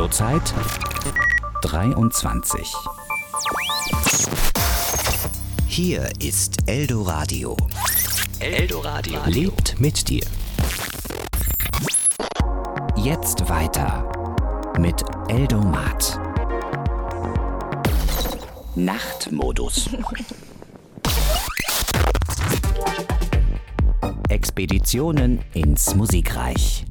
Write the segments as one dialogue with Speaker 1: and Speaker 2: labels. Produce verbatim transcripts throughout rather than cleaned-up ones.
Speaker 1: Zurzeit dreiundzwanzig.
Speaker 2: Hier ist Eldoradio.
Speaker 1: Eldoradio lebt mit dir. Jetzt weiter mit Eldomat. Nachtmodus. Expeditionen ins Musikreich.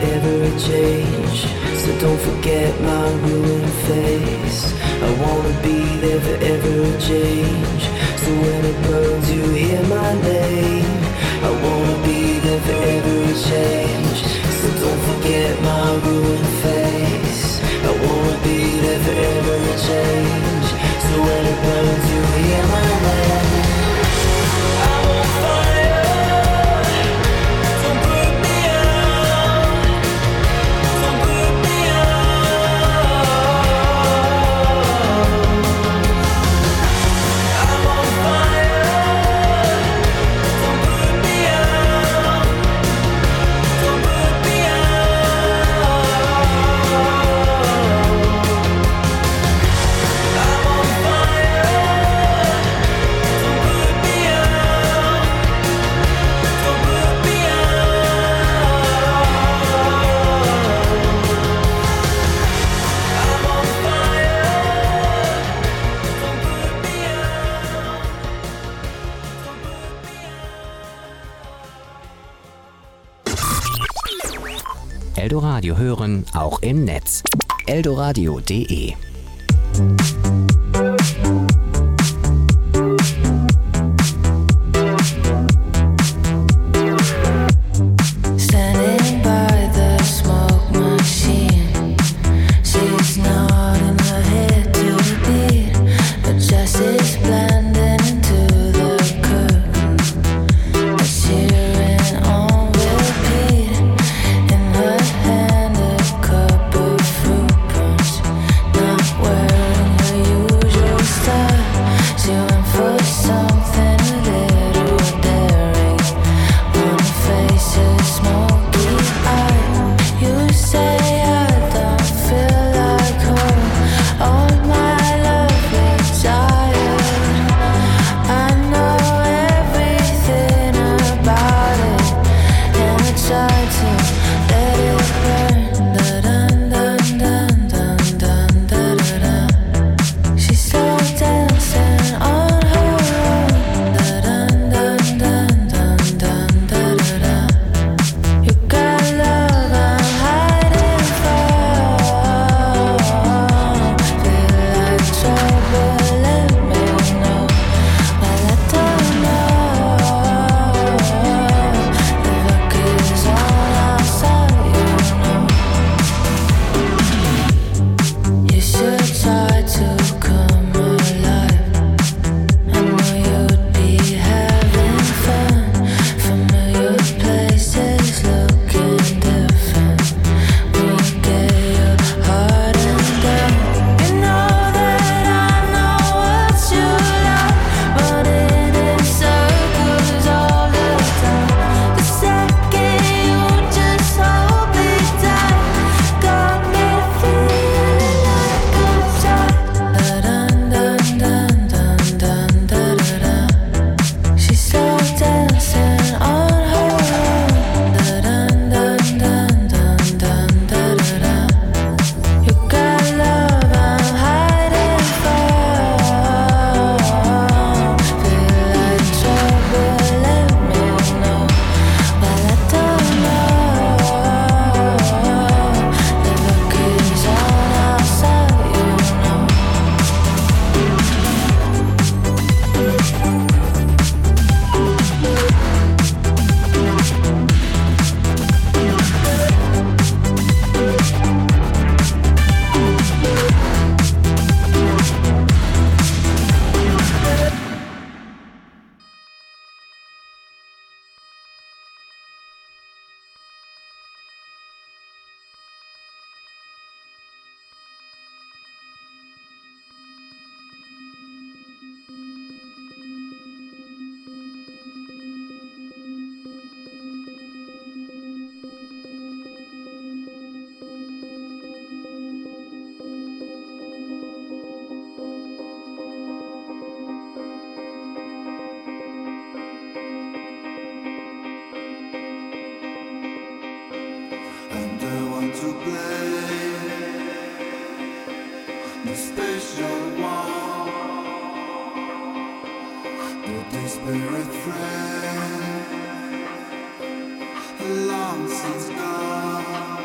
Speaker 3: ever change. So don't forget my ruined face. I wanna be there for every change. So when it burns you hear my name. I wanna be there for every change. So don't forget my ruined face. I wanna be there for every change. So when it burns you hear my name. I'm on fire. Don't put me out. Don't put me out. I'm on fire. Don't put me out. Don't put me out. I'm on fire. Don't put me out. Don't put me out. I'm on fire. Don't put me out. Don't put me out.
Speaker 1: Eldoradio hören, auch im Netz. eldoradio punkt de
Speaker 3: Standing by the smoke machine, she's nodding her head to the beat. But Jessie's blending into the curtain, but cheering on repeat. In her hand a cup of fruit punch, not wearing her usual style. She went for something a little daring. On her face a smoky eye. You say I don't feel like home. All my love is tired. I know everything about it, and I try to let it burn. Da-dun-dun-dun-dun-dun-da-da-da. She's slow dancing on her own. Da-dun-dun-dun-dun-dun-da-da-da. You got love I'm hiding from. Feel like trouble, let me know. Well, I don't know. The luck is on our side, you know. You should try to come alive. I know you'd be having fun. Familiar places looking different. When you get your heart undone. You know that I know what you like. Running in circles all the time. The second you just hold me tight, got me feeling like I'm tired. Da-dun-dun-dun-dun-dun-da-da-da. She's slow dancing on her own. Da-dun-dun-dun-dun-dun-da-da-da. You got love I'm hiding from. Feel like trouble, let me know. Well, I don't know. The luck is on our side, you know.
Speaker 4: And I want to play the special one, the desperate friend, long since gone.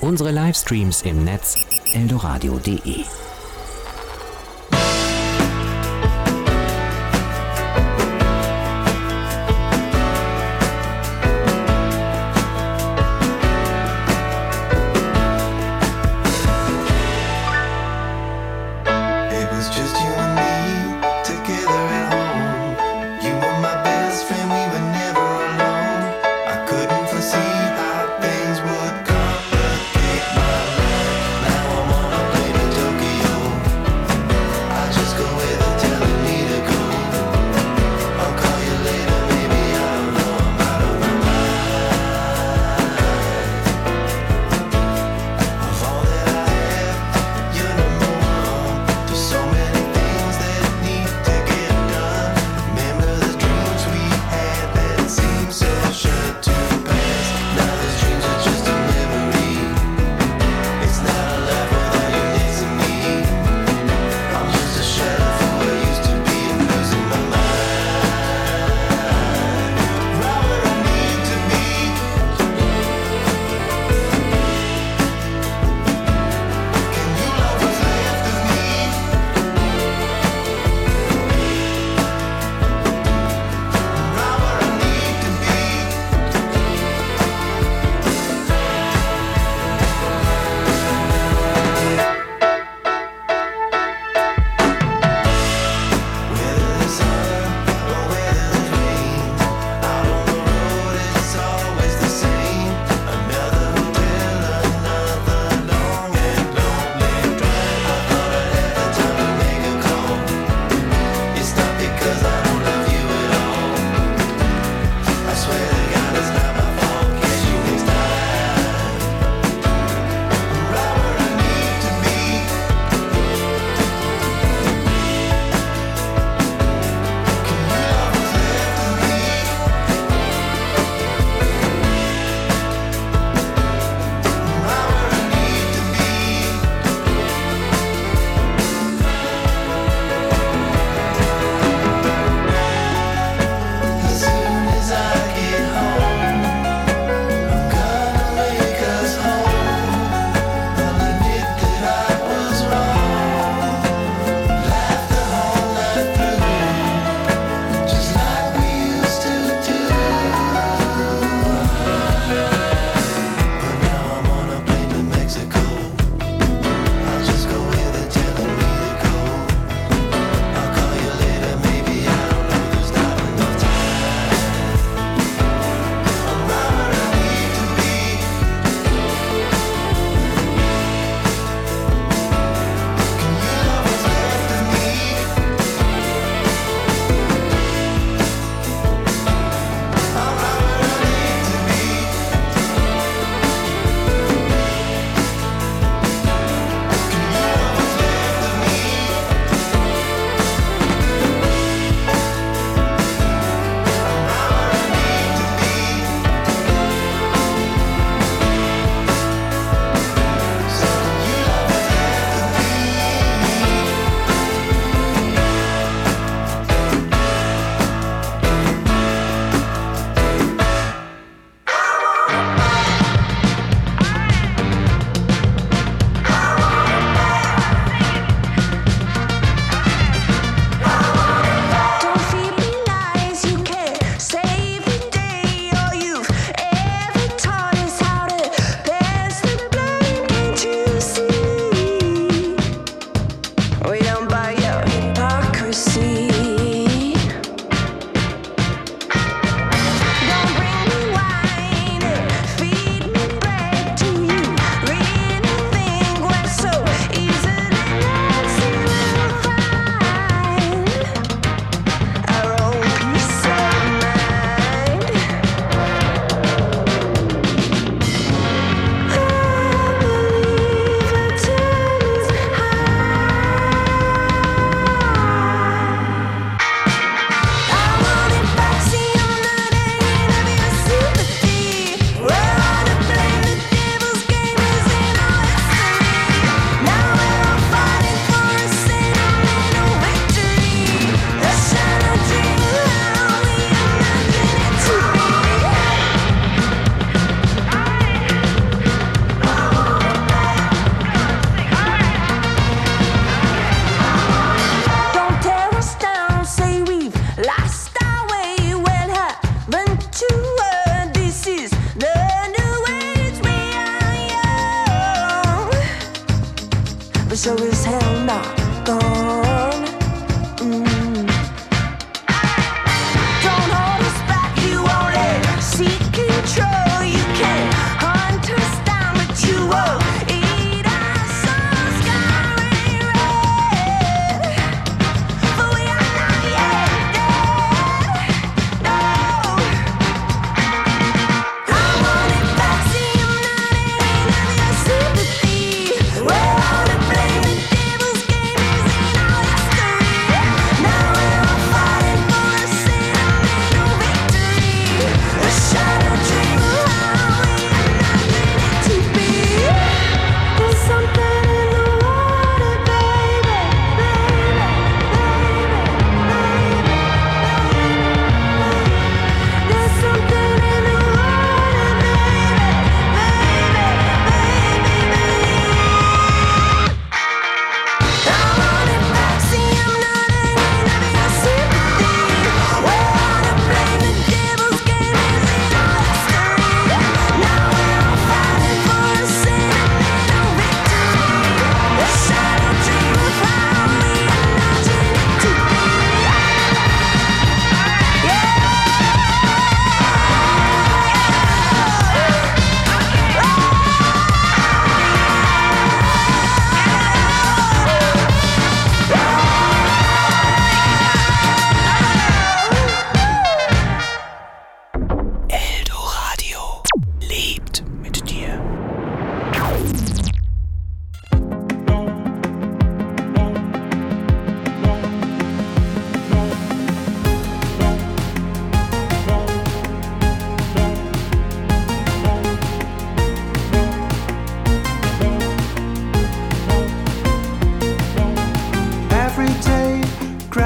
Speaker 1: Unsere Livestreams im Netz eldoradio punkt de.
Speaker 4: So many things that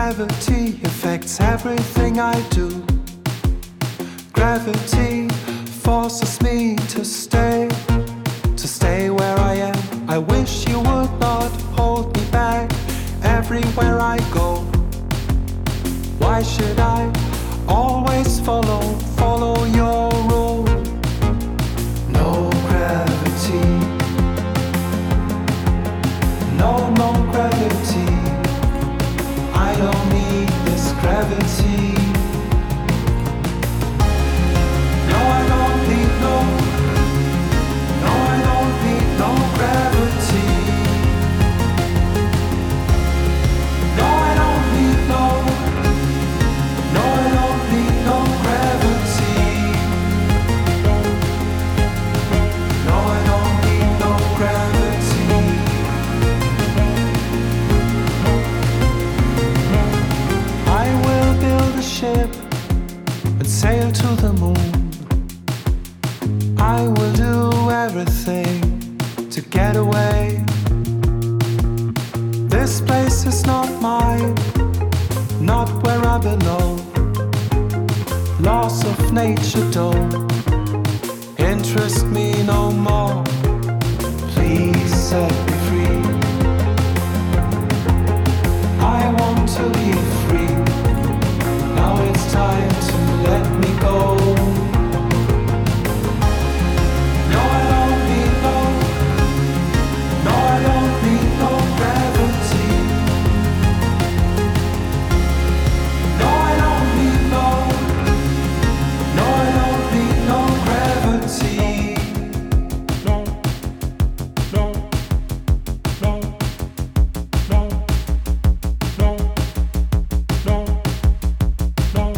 Speaker 4: Gravity affects everything I do. Gravity forces me to stay, to stay where I am. I wish you would not hold me back everywhere I go. Why should I always follow, follow your rule? No gravity, no, no gravity. I don't need this gravity. No, I don't need no, no, I don't need no gravity. No, I don't need no, no, I don't need no gravity. No, I don't need no gravity. I will build a ship and sail to the moon. I will do everything to get away. This place is not mine, not where I belong. Laws of nature don't interest me no more. Please set me free. I want to be free. Now it's time to let me go. No, I don't need no, no, I don't need no gravity. No, I don't need no, no, I don't need no gravity. No, no, no, no, no, no, no,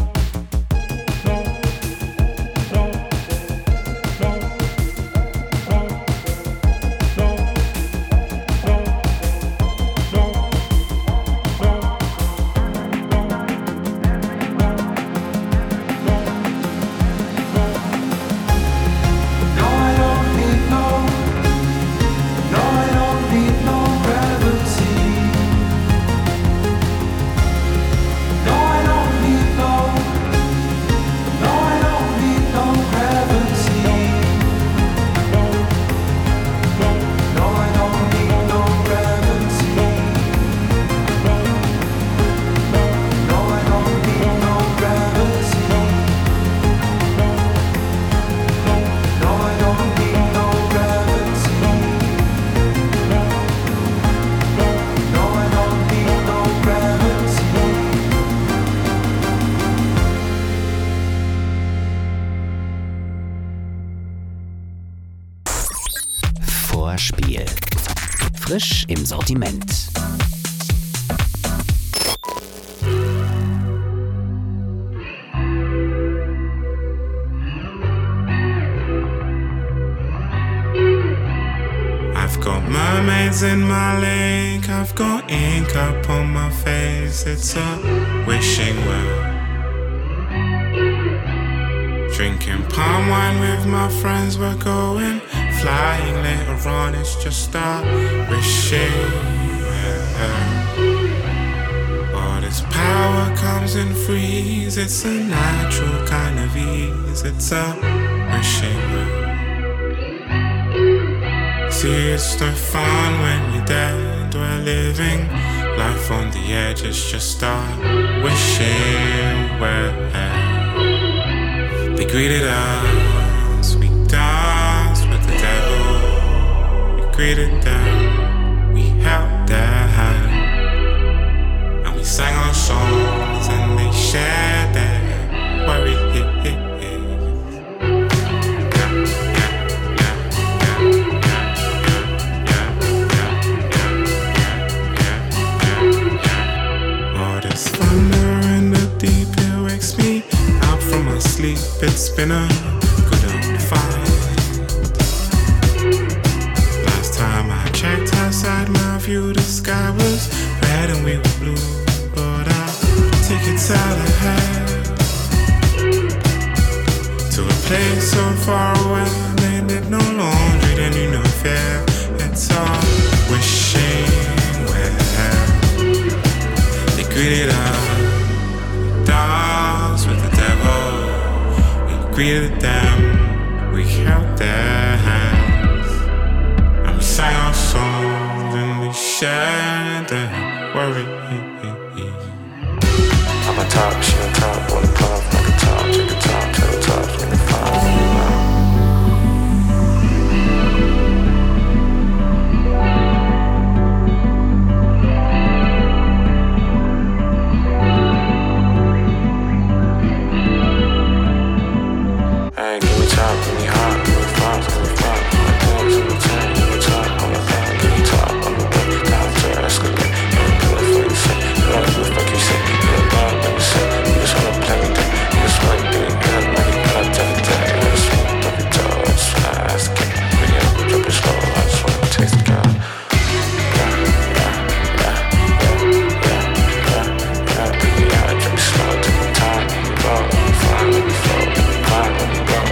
Speaker 1: Vorspiel. Frisch im Sortiment.
Speaker 5: I've got mermaids in my lake, I've got ink up on my face, it's a wishing well. Drinking palm wine with my friends, we're going flying later on, it's just a wishing well. All this power comes in freeze, it's a natural kind of ease, it's a wishing well. See, it's no fun when you're dead, we're living life on the edge, it's just a wishing well. They greeted us, we danced with the devil. We greeted them, we held their hand, and we sang our songs and they shared their worries. All this thunder in the deep, it wakes me out from my sleep. It's been a good old fight. Last time I checked outside my view, the sky was red and we were blue. But I'll take it out ahead to a place so far away. They did no laundry, they knew no fear. It's all wishing well. They greeted us. greeted them, we held their hands, and we sang our songs and we shared their worries.
Speaker 6: I'm on top, she on top, on the puff, like a top, take a top, tell the tops, make it fine. Hey, give me top, give me hot, give me fun, give me fun. My dance in the tank, give me top, on the back, give me top, on the back, down to escalate. Ain't good for you say, what the fuck you say? You're bad, let me say, you just wanna play me down. You just wanna do it, good, money, blood, every day. I just wanna drop it down, I just wanna ask it. Bring it up, drop it slow, I just wanna taste it, girl. Yeah, yeah, yeah, yeah, yeah, yeah, yeah, baby, yeah, drop it slow, take my time, let me roll, let me fly, let me flow, let me climb, let me roll.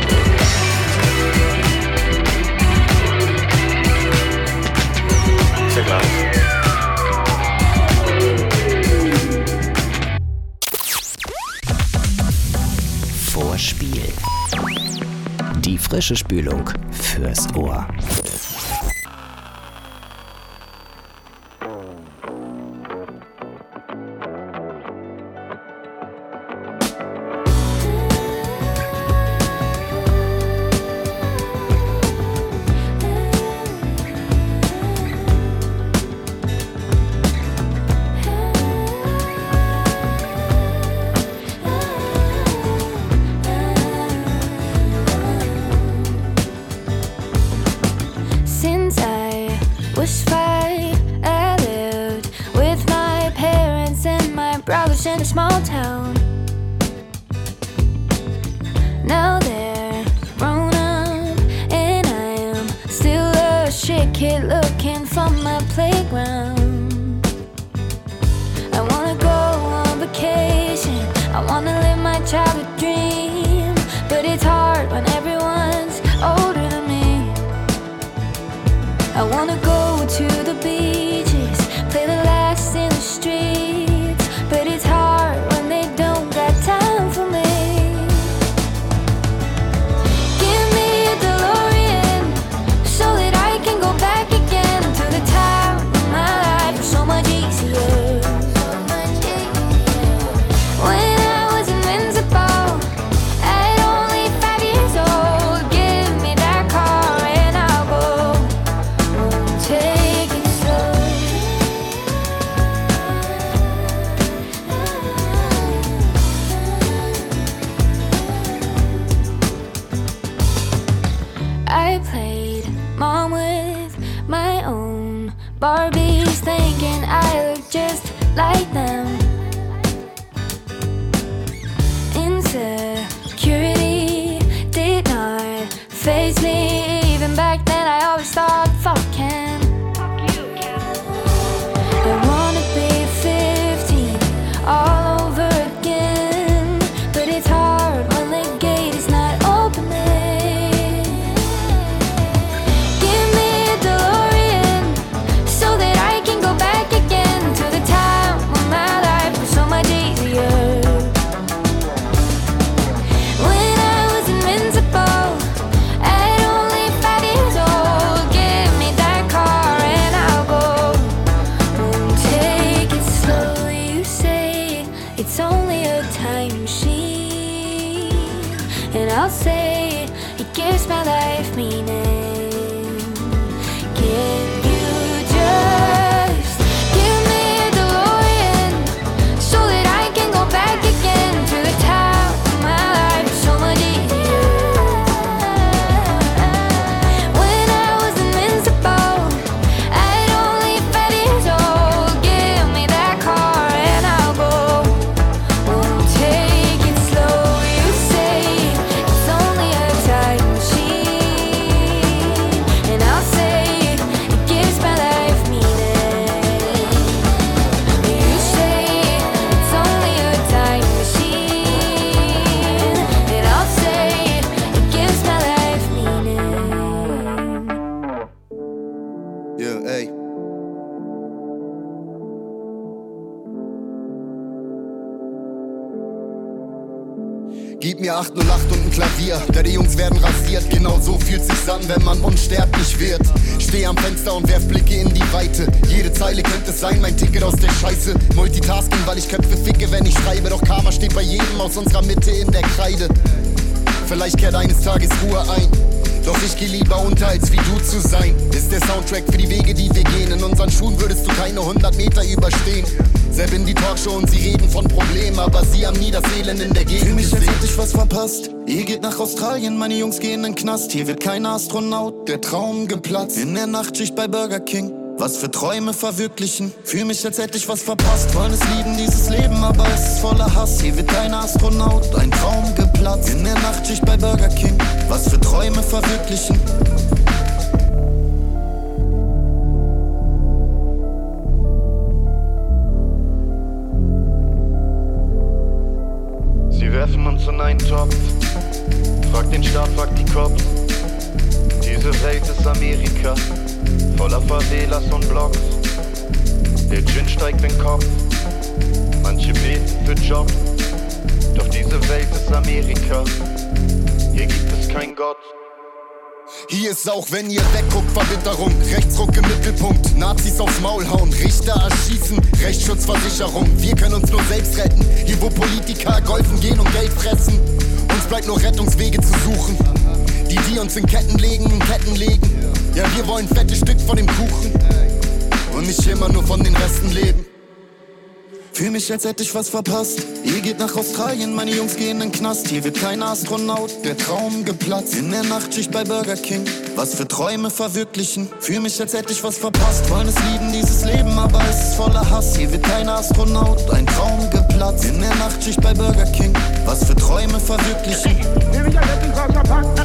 Speaker 6: Take life.
Speaker 1: Vorspiel. Die frische Spülung fürs Ohr.
Speaker 3: In a small town. Now they're grown up, and I am still a shit kid looking for my playground. I wanna go on vacation, I wanna live my childhood dream, but it's hard when everyone's older than me. I wanna go to the beaches, play the last in the streets, but it's hard when they don't got time for me. Give me a DeLorean so that I can go back again to the time when my life was so much easier. When I was invincible at only five years old, give me that car and I'll go. Won't take it slow. I played mom with my own Barbies, thinking I look just like them. Insecurity did not faze me. Even back then I always thought, fuck Ken. I wanna be fifteen all over again, but it's hard when the gate is not opening. Give me a DeLorean so that I can go back again to the time when my life was so much easier. When I was invincible at only five years old, give me that car and I'll go. Won't take it slow. You say it's only a time machine, and I'll say it gives my life meaning. Can you just give me a DeLorean so that I can go back again to the time when my life was so much easier? When I was invincible at only five years old, give me that car and I'll go. Won't take it slow. You say it's only a time machine,
Speaker 7: Gib mir acht null acht und ein Klavier, deine Jungs werden rasiert. Genau so fühlt sich's an, wenn man unsterblich wird. Steh am Fenster und werf Blicke in die Weite. Jede Zeile könnte sein, mein Ticket aus der Scheiße. Multitasking, weil ich Köpfe ficke, wenn ich schreibe. Doch Karma steht bei jedem aus unserer Mitte in der Kreide. Vielleicht kehrt eines Tages Ruhe ein. Doch ich geh lieber unter, als wie du zu sein. Ist der Soundtrack für die Wege, die wir gehen. In unseren Schuhen würdest du keine hundert Meter überstehen. Sepp in die Talkshow und sie reden von Problemen, aber sie haben nie das Elend in der Gegend
Speaker 8: Fühl mich,
Speaker 7: gesehen.
Speaker 8: als hätte ich was verpasst. Ihr geht nach Australien, meine Jungs gehen in den Knast. Hier wird kein Astronaut, der Traum geplatzt. In der Nachtschicht bei Burger King, was für Träume verwirklichen. Fühl mich, als hätte ich was verpasst. Wollen es lieben, dieses Leben, aber es ist voller Hass. Hier wird kein Astronaut, ein Traum geplatzt. In der Nachtschicht bei Burger King, was für Träume verwirklichen. Sie werfen uns in einen Topf. Frag den Staat, frag die Cops. Diese Welt ist Amerika, voller Favelas und Blocks. Der Gin steigt in den Kopf, manche beten für Job. Doch diese Welt ist Amerika, hier gibt es keinen Gott.
Speaker 7: Hier ist auch, wenn ihr wegguckt, Verbitterung. Rechtsruck im Mittelpunkt, Nazis aufs Maul hauen, Richter erschießen, Rechtsschutzversicherung. Wir können uns nur selbst retten, hier wo Politiker golfen gehen und Geld fressen. Uns bleibt nur Rettungswege zu suchen, die die uns in Ketten legen, in Ketten legen. Ja, wir wollen ein fettes Stück von dem Kuchen und nicht immer nur von den Resten leben.
Speaker 8: Fühl mich, als hätte ich was verpasst. Ihr geht nach Australien, meine Jungs gehen in den Knast. Hier wird kein Astronaut, der Traum geplatzt. In der Nachtschicht bei Burger King, was für Träume verwirklichen. Fühl mich, als hätte ich was verpasst. Wollen es lieben, dieses Leben, aber es ist voller Hass. Hier wird kein Astronaut, ein Traum geplatzt. In der Nachtschicht bei Burger King, was für Träume verwirklichen. Fühl mich, als hätte ich was verpasst.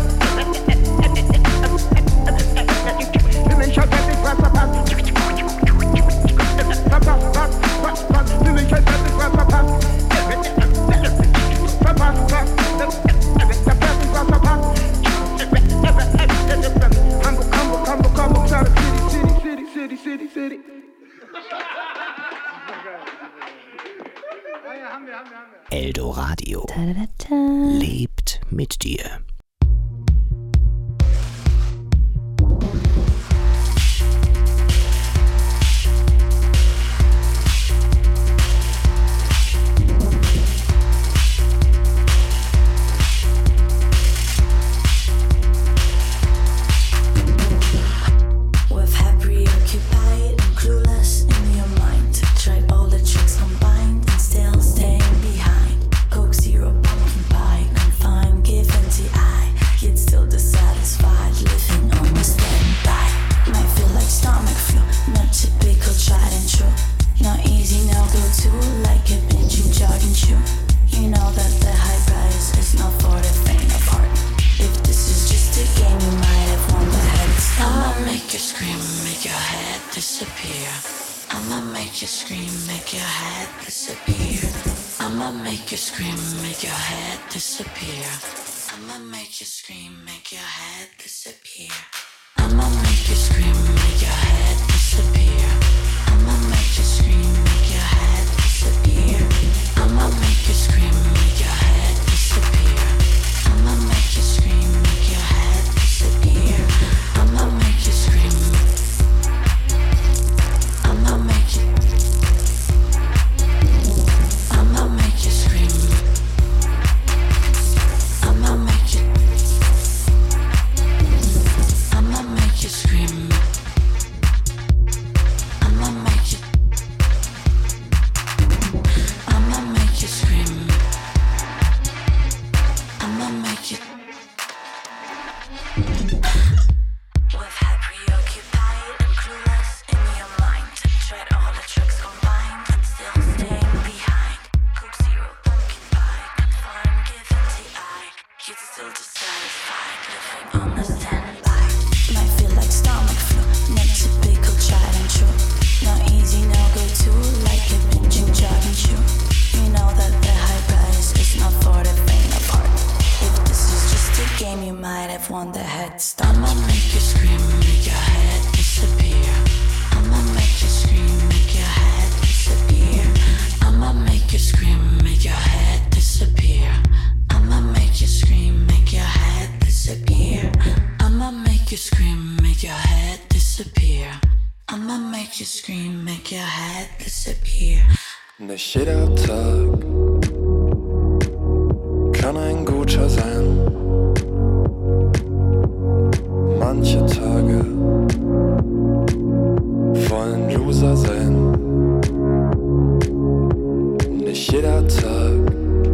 Speaker 8: Fühl mich, als hätte ich was verpasst. Verpasst, was, was, was, für mich als hätte ich was verpasst. Verpasst, was, als hätte ich was verpasst. Hamburg, Hamburg, Hamburg, Hamburg, City, City, City, City, City.
Speaker 1: Eldoradio lebt mit dir.
Speaker 3: I'ma make you scream.
Speaker 6: Nicht jeder Tag kann ein guter sein. Manche Tage wollen Loser sein. Nicht jeder Tag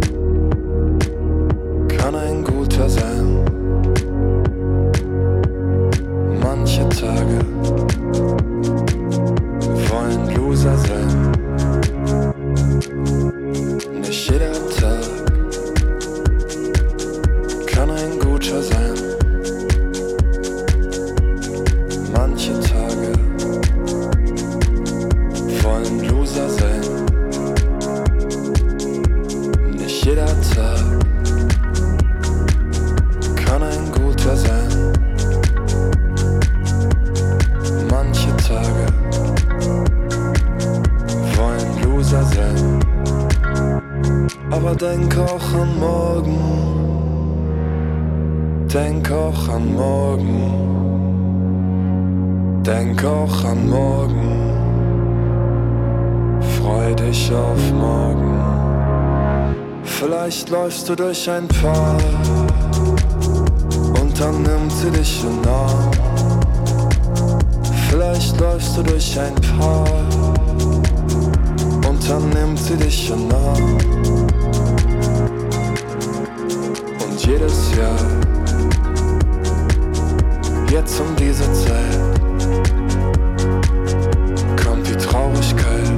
Speaker 6: kann ein guter sein. Manche Tage wollen Loser sein. Nicht jeder Tag kann ein guter sein. Manche Tage wollen Loser sein. Nicht jeder Tag kann ein guter sein. Manche Tage wollen Loser sein. Aber denk auch an morgen. Denk auch an morgen. Denk auch an morgen. Freu dich auf morgen. Vielleicht läufst du durch ein Park und dann nimmt sie dich in den Arm. Vielleicht läufst du durch ein Park und dann nimmt sie dich in den Arm. Und jedes Jahr, jetzt um diese Zeit, kommt die Traurigkeit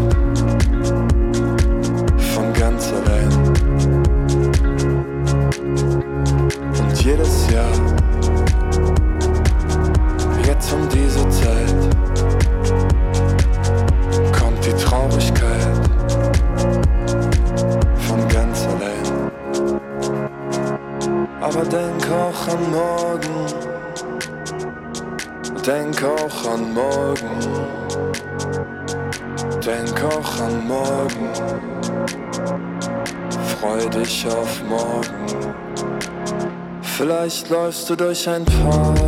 Speaker 6: von ganz allein. Und jedes Jahr, jetzt um diese Zeit, kommt die Traurigkeit von ganz allein. Aber denk auch an morgen. Denk auch an morgen. Denk auch an morgen. Freu dich auf morgen. Vielleicht läufst du durch ein Park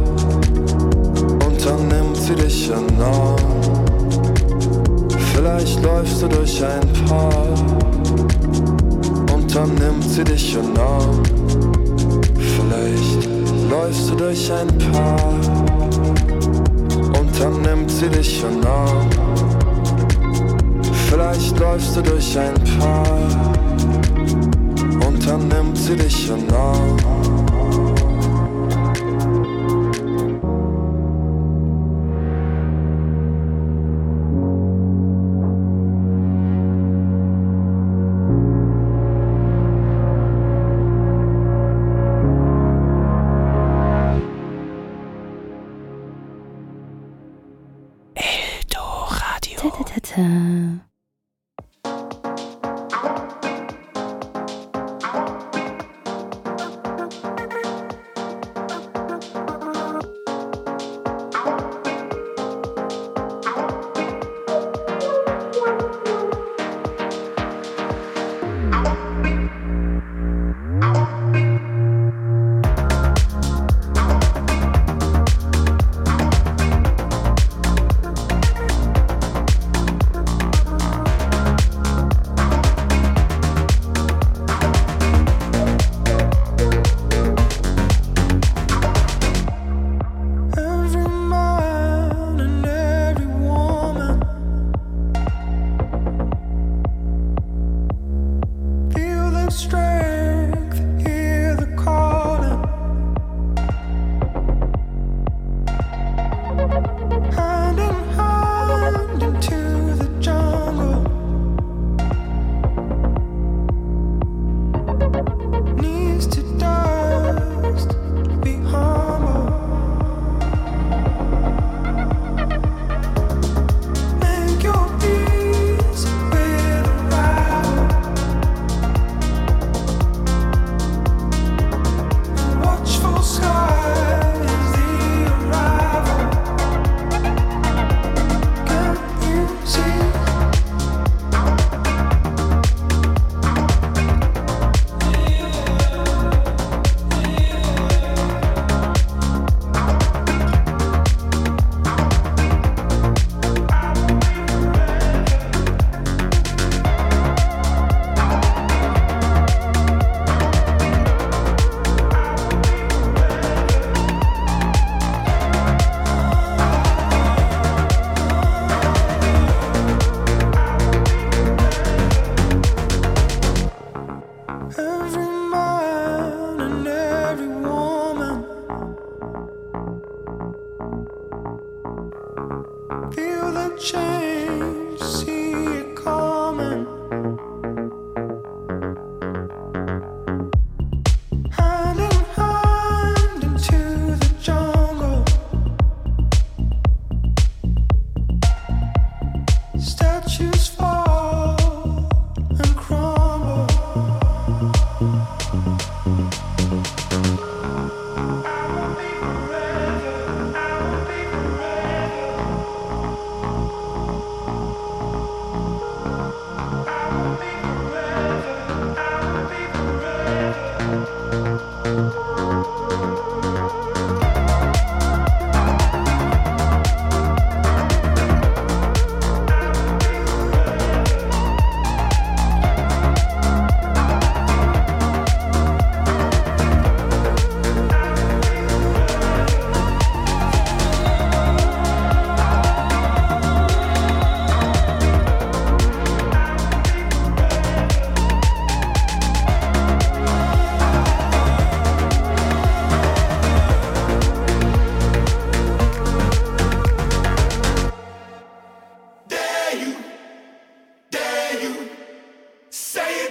Speaker 6: und dann nimmt sie dich in den Arm. Vielleicht läufst du durch ein Park und dann nimmt sie dich in den Arm. Vielleicht läufst du durch ein Park und dann nimmt sie dich in den Arm. Vielleicht läufst du durch ein Park und dann nimmt sie dich in den Arm.
Speaker 9: Ta-ta-ta-ta.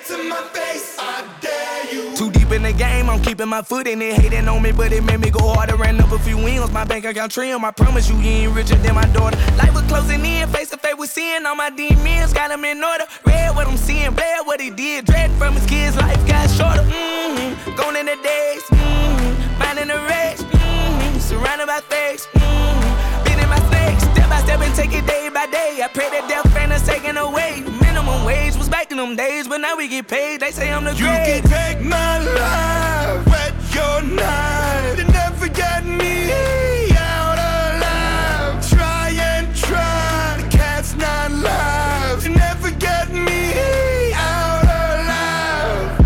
Speaker 10: to my face, I dare you.
Speaker 11: Too deep in the game, I'm keeping my foot in it. Hating on me, but it made me go harder. Ran up a few wins, my bank account trim. I promise you, he ain't richer than my daughter. Life was closing in, face to face with sin. All my demons got him in order. Read what I'm seeing, bled what he did. Dread from his kids, life got shorter. Mm-hmm. Gone in the days, mm-hmm. Minding the race, mm-hmm. Surrounded by fakes, mm-hmm. Beating my snakes, step by step and take it day by day. I pray that death ain't us taken away. Minimum wage was back in them days, but now we get paid. They say I'm the
Speaker 10: You
Speaker 11: great.
Speaker 10: can take my life, wet your knife. You never get me out alive. Try and try, the cat's not live. You never get me out alive.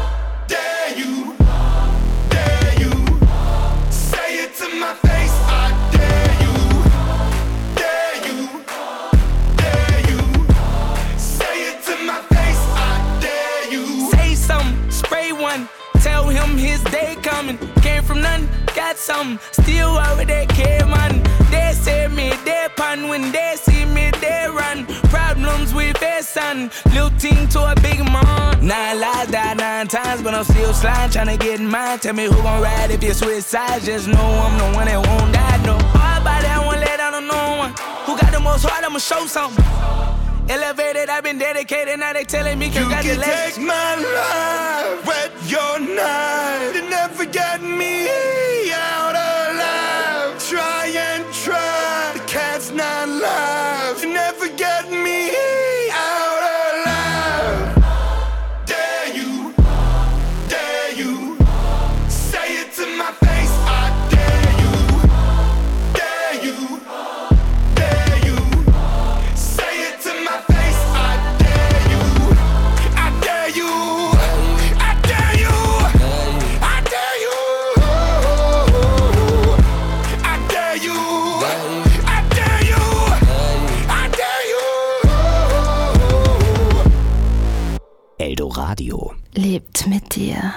Speaker 10: Dare you, dare you. Say it to my face, I dare you. Dare you, dare you. Say it to my face, I dare you.
Speaker 11: Say something, spray one. Tell him his day coming. Came from nothing, got something. Still worried they care, man. They say me, they pun. When they see me, they run. Problems with their son. Little team to a big man. Nine lives, died nine times, but I'm still sliding, trying to get in mine. Tell me who gon' ride if you switch sides. Just know I'm the one that won't die, no. All body, I won't let down on no one. Who got the most heart, I'ma show something. Elevated, I've been dedicated, now they telling me congratulations.
Speaker 10: You can take my life, wet your knife. You never get me out alive. Try and try, the cat's not live. You never get me out alive. Dare you, dare you. Say it to my face, I dare you. Dare you, dare you. Say it to my face, I dare you. I dare you. I dare you. I dare you. I dare you. I dare you. I dare you.
Speaker 1: Eldoradio.
Speaker 9: Lebt mit dir.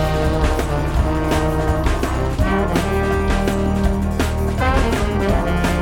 Speaker 3: Thank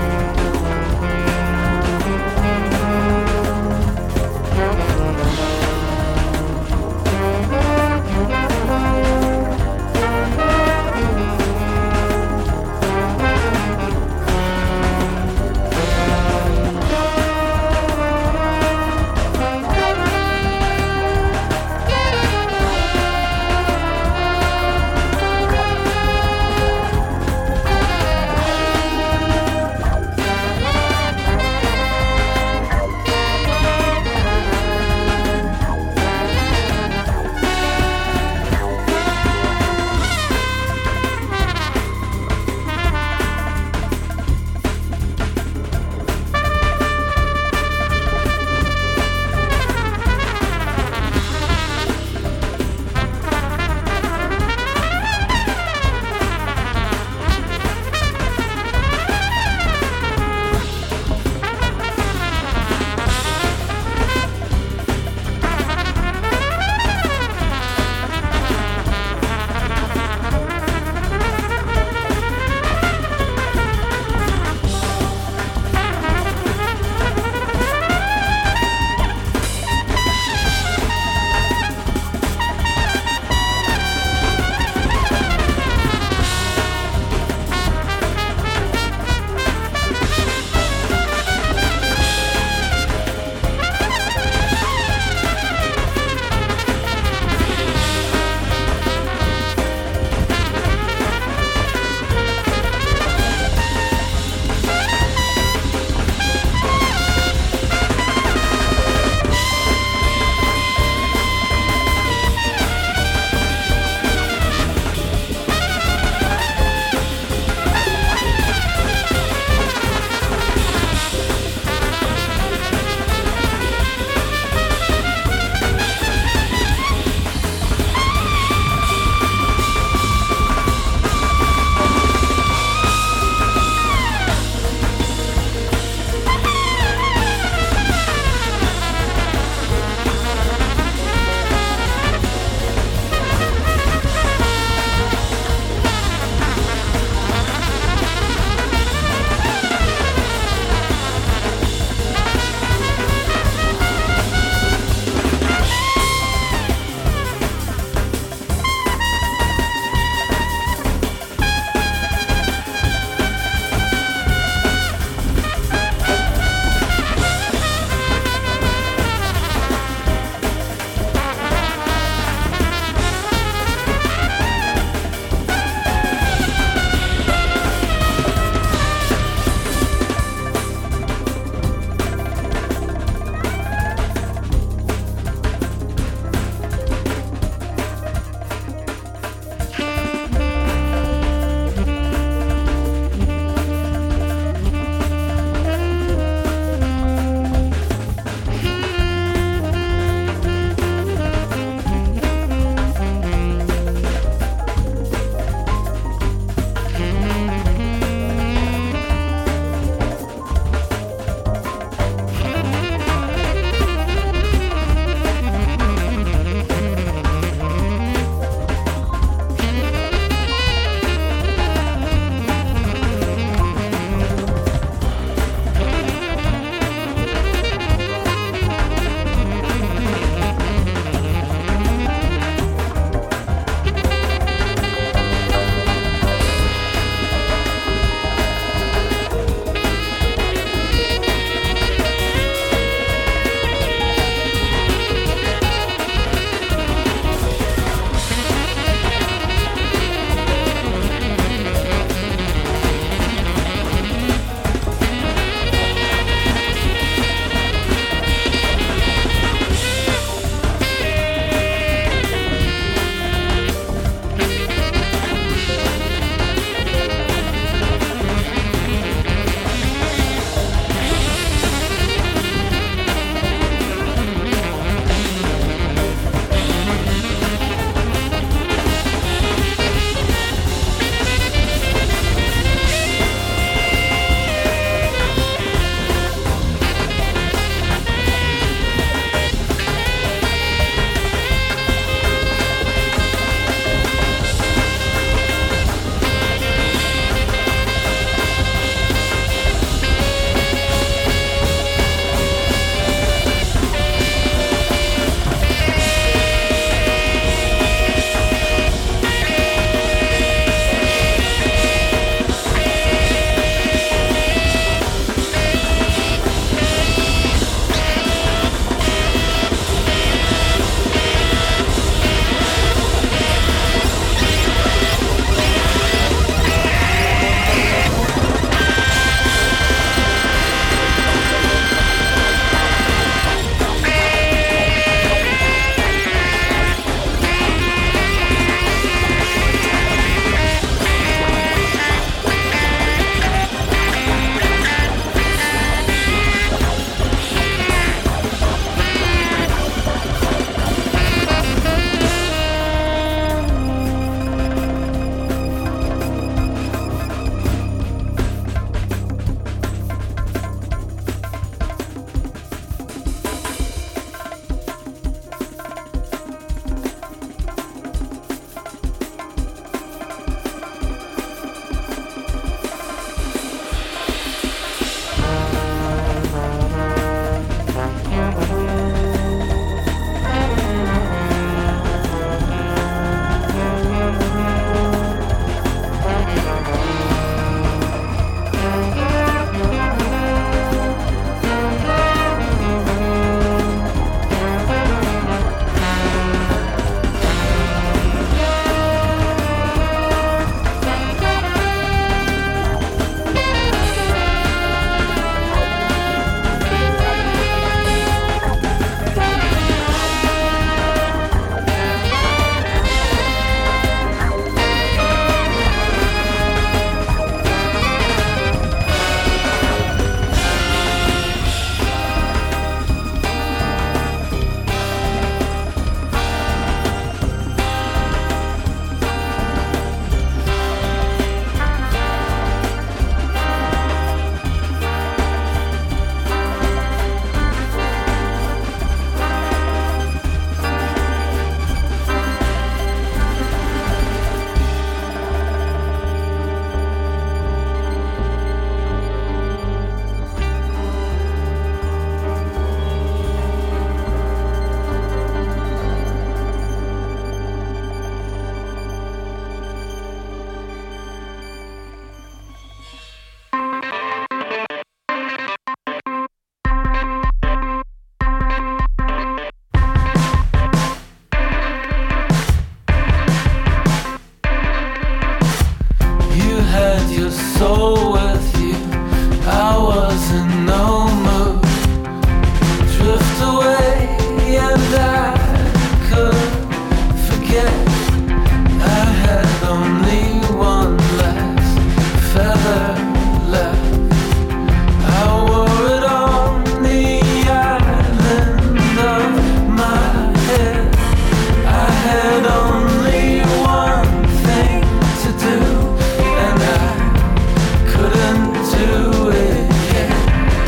Speaker 12: had your soul with you, I was in no mood. Drift away and I could forget. I had only one last feather left. I wore it on the island of my head. I had only one thing to do, and I couldn't do it yet.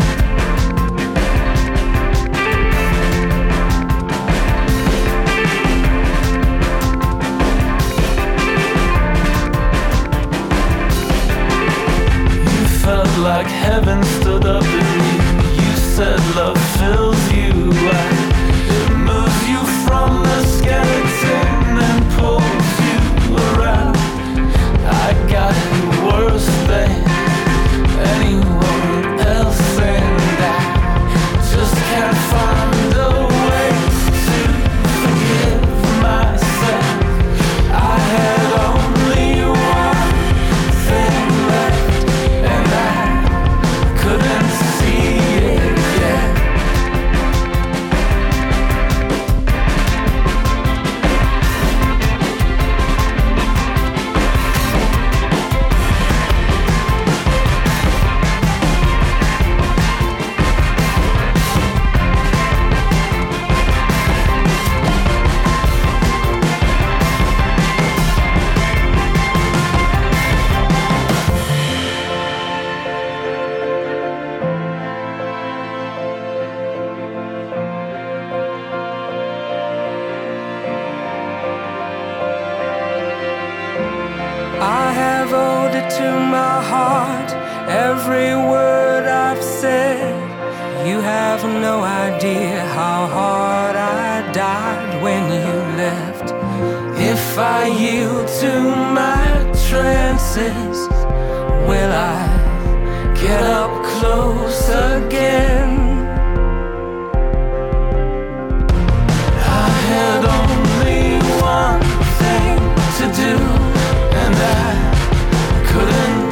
Speaker 12: You felt like heaven stood up in you. You said love fills you. I, it moves you from the skeleton and pulls you around. I got it worse than anyone else, and I just can't find a way to forgive myself. I had only one thing left, and I couldn't see it yet.
Speaker 11: I have owed it to my heart, every word I've said. You have no idea how hard I died when you left. If I yield to my trances,